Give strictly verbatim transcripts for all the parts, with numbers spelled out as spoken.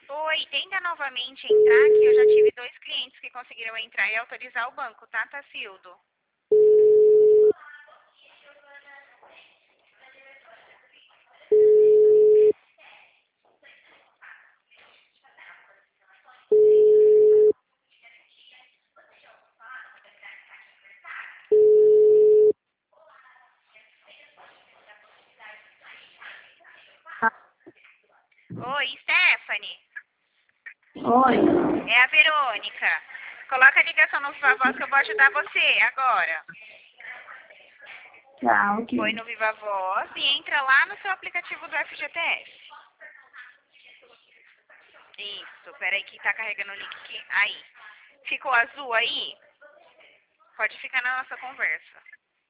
Oi, tenta novamente entrar, que eu já tive dois clientes que conseguiram entrar e autorizar o banco, tá, Tacildo? Oi, Stephanie. Oi. É a Verônica. Coloca a ligação no Viva Voz que eu vou ajudar você agora. Tá, ok. Foi no Viva Voz e entra lá no seu aplicativo do F G T S. Isso, peraí que tá carregando o link aqui. Aí. Ficou azul aí? Pode ficar na nossa conversa.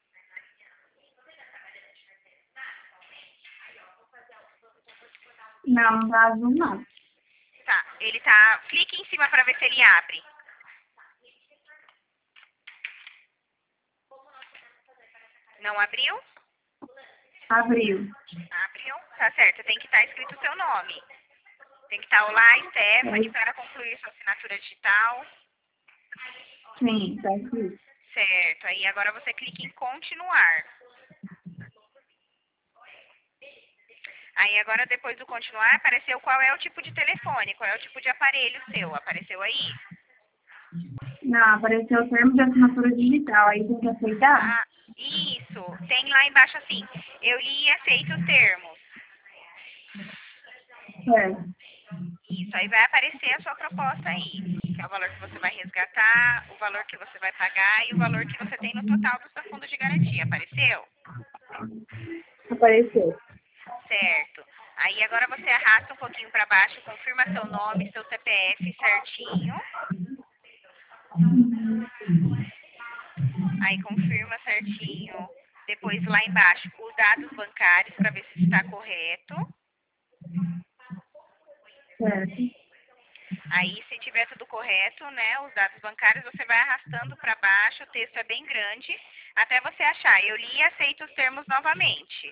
Não, não tá azul não. Tá, ele tá... Clique em cima pra ver se ele abre. Não abriu? Abriu. Abriu? Tá certo, tem que estar escrito o seu nome. Tem que estar olá, Stephanie, para concluir sua assinatura digital. Sim, tá escrito. Certo, aí agora você clica em continuar. Aí agora depois do continuar apareceu qual é o tipo de telefone, qual é o tipo de aparelho seu. Apareceu aí? Não, apareceu o termo de assinatura digital, aí tem que aceitar? Ah, isso. Tem lá embaixo assim, eu li e aceito os termos. Certo. Isso, aí vai aparecer a sua proposta aí, que é o valor que você vai resgatar, o valor que você vai pagar e o valor que você tem no total do seu fundo de garantia. Apareceu? Apareceu. Certo. Aí agora você arrasta um pouquinho para baixo, confirma seu nome, seu C P F certinho. Aí confirma certinho. Depois lá embaixo os dados bancários para ver se está correto. Certo. Aí se tiver tudo correto, né, os dados bancários, você vai arrastando para baixo, o texto é bem grande, até você achar. Eu li e aceito os termos novamente.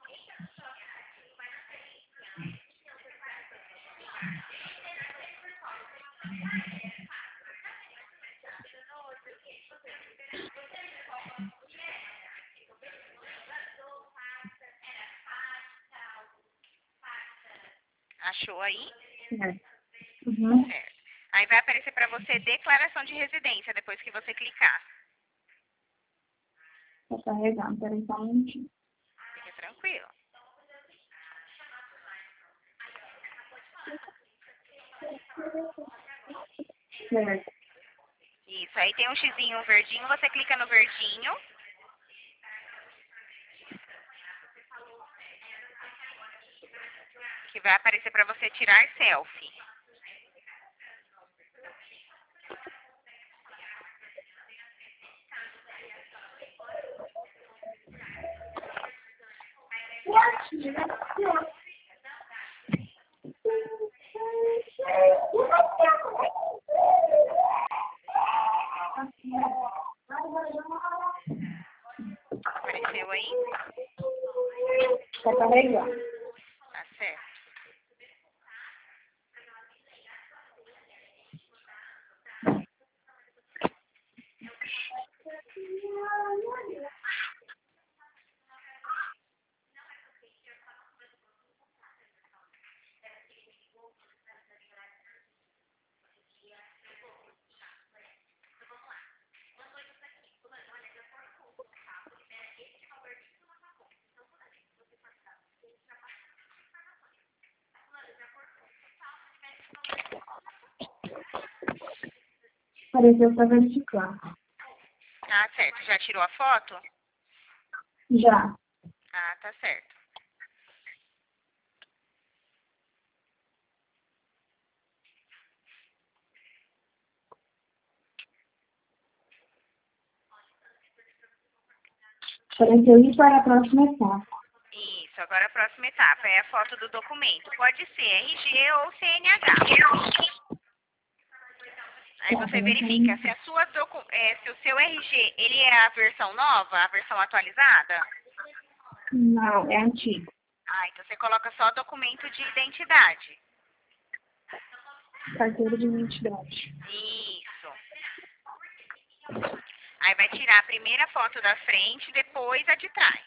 Achou aí? Certo. Uhum. Certo. Aí vai aparecer para você declaração de residência depois que você clicar. Tá carregando, peraí só um minutinho. Fique tranquilo. Certo. Isso, aí tem um xizinho, um verdinho, você clica no verdinho. Que vai aparecer para você tirar selfie. Apareceu aí? Tá carregando. Tá certo. Apareceu pra verificar. Ah, certo. Já tirou a foto? Já. Ah, tá certo. Apareceu isso para a próxima etapa. Isso, agora a próxima etapa é a foto do documento. Pode ser R G ou C N H. Aí você verifica se, a sua docu é, se o seu R G ele é a versão nova, a versão atualizada. Não, é antigo. Ah, então você coloca só documento de identidade. Carteira de identidade. Isso. Aí vai tirar a primeira foto da frente, depois a de trás.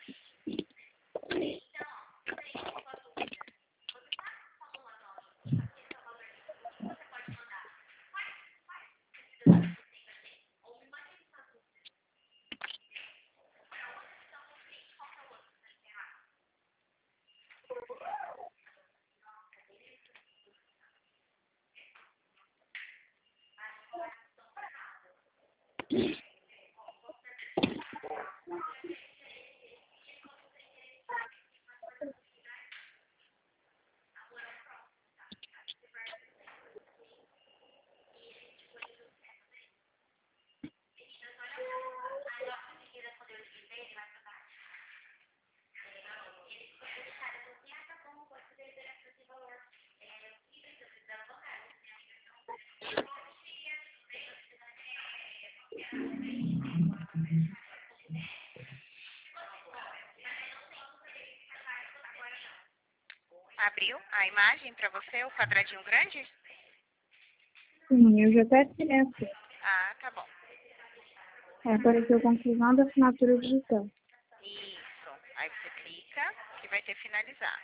Abriu a imagem para você, o quadradinho grande? Sim, eu já até assinei aqui. Ah, tá bom. Aí apareceu conclusão da assinatura digital. Isso. Aí você clica que vai ter finalizado.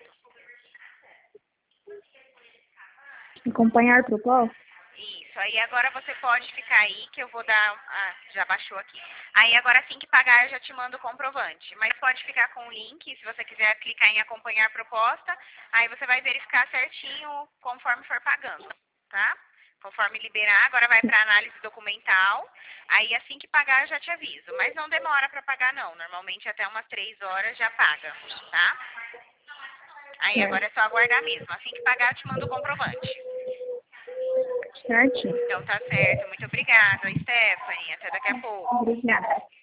Acompanhar proposta? Isso. Aí agora você pode ficar aí que eu vou dar... Ah, já baixou aqui. Aí agora assim que pagar eu já te mando o comprovante. Mas pode ficar com o link, se você quiser clicar em acompanhar proposta. Aí você vai verificar certinho conforme for pagando, tá? Conforme liberar, agora vai para análise documental. Aí assim que pagar eu já te aviso. Mas não demora para pagar não. Normalmente até umas três horas já paga, tá? Aí agora é só aguardar mesmo. Assim que pagar eu te mando o comprovante. Certinho. Então tá certo. Muito obrigada, Stephanie. Até daqui a pouco. Obrigada.